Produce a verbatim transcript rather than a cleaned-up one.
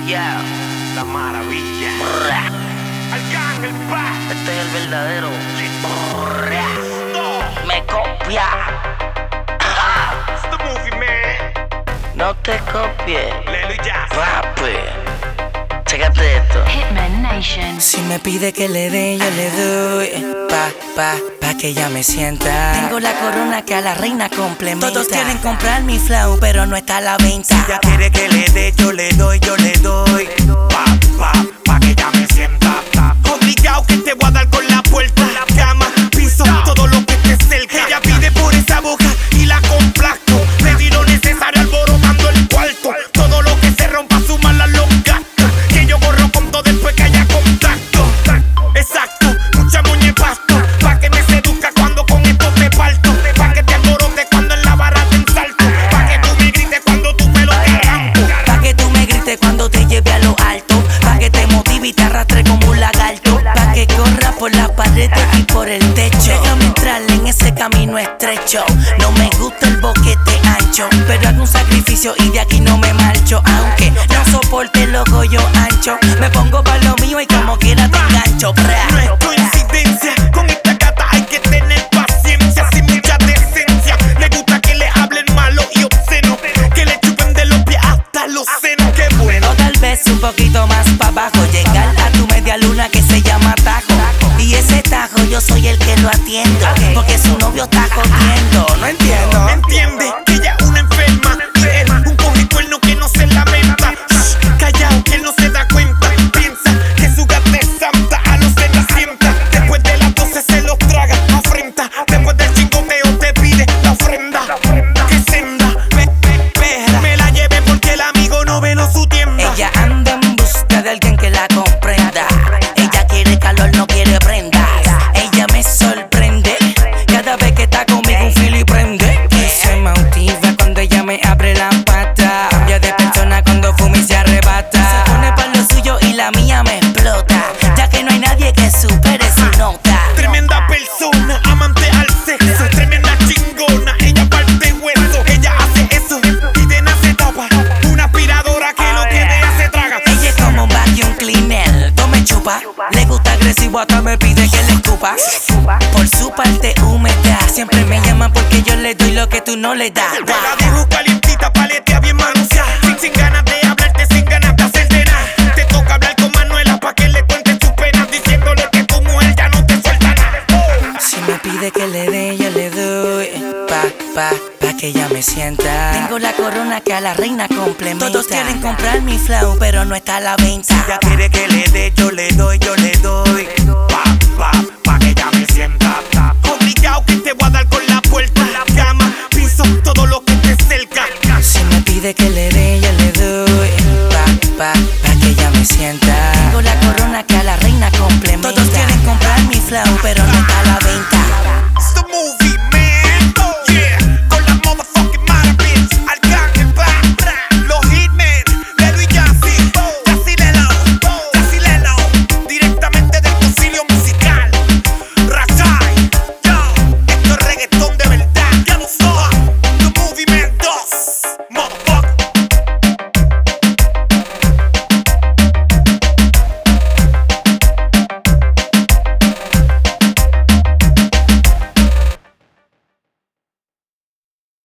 Yeah, La maravilla. brra. Arcángel Pa. Este es el verdadero. Brra. No. Me copia. It's the movie, man. No te copies, Lelo y Jazz. papi. Chécate esto. Hitman Nation. Si me pide que le dé, yo le doy. Pa, pa, pa que ella me sienta. Tengo la corona que a la reina complementa. Todos quieren comprar mi flow, pero no está a la venta. Si ella quiere que le dé, yo le doy, yo le doy. Pa, pa, pa que ella me sienta. Obligado que te voy a dar con la puerta. Cama, piso, todo lo que te cerca. Ella pide por esa boca y la complazco. Pedí lo necesario alborotando el cuarto. Todo lo que se rompa, súmala a los gastos. Que yo borro con todo después que haya contacto. Exacto, mucha muñe pasto. Pa' que me seduzca cuando con esto te parto. Pa' que te alborote cuando en la barra te ensalto. Pa' que tú me grites cuando tu pelo te arranco. Pa' que tú me grites cuando te lleve a lo alto. Pa' que te motive y te arrastre como un lagarto. Pa' que corra por las paredes y por el techo. Déjame entrar en ese camino estrecho. No me gusta el boquete ancho, pero hago un sacrificio y de aquí no me marcho. Aunque no soporte el yo ancho, me pongo pa' lo mío y como quiera te engancho. Bra. No es coincidencia, con esta gata hay que tener paciencia, sin mucha decencia. Le gusta que le hablen malo y obsceno, que le chupen de los pies hasta los senos. Qué bueno. O tal vez un poquito más pa' abajo, llegar a tu media luna que se llama tajo. Y ese tajo yo soy el que lo atiendo, porque su novio está jodiendo. No entiendo. Entiende que ella es una enferma y él un cogicuerno que no se lamenta. Shh, callao que él no se da cuenta. Piensa que su gata es santa, a los se la sienta. Después de las doce se los traga, afrenta. Después del chingoteo te pide la ofrenda. Que senda, ve, ve, ve, me la lleve porque el amigo no veló su tienda. Ella anda en busca de alguien que la comprenda. Ella quiere calor, no quiere prendas. Ella me sorprende cada vez que está conmigo, un filo y prende. Y se motiva cuando ella me abre la pata. Cambia de persona cuando fuma y se arrebata. Se pone pa' lo suyo y la mía me explota, ya que no hay nadie que supere su nota. Tremenda persona, amante al sexo. Tremenda chingona, ella parte hueso. Ella hace eso y de nada se tapa. Una aspiradora que lo que deja se traga. Ella es como un vacuum cleaner, tome chupa. Le gusta agresivo, hasta me pide que le escupa. Por su parte húmeda, siempre me llama porque yo le doy lo que tú no le das. Te la dejo calientita, paletea bien manoseada. Sin, sin ganas de hablarte, sin ganas de hacerte nada. Te toca hablar con Manuela pa' que le cuentes sus penas, diciéndole que tu mujer ya no te suelta nada. Si me pide que le dé, yo le doy. Pa, pa, pa que ella me sienta. Tengo la corona que a la reina complementa. Todos quieren comprar mi flow, pero no está a la venta. Si ella quiere que le dé, yo le doy, yo le doy. Pa, pa, pa que ella me sienta.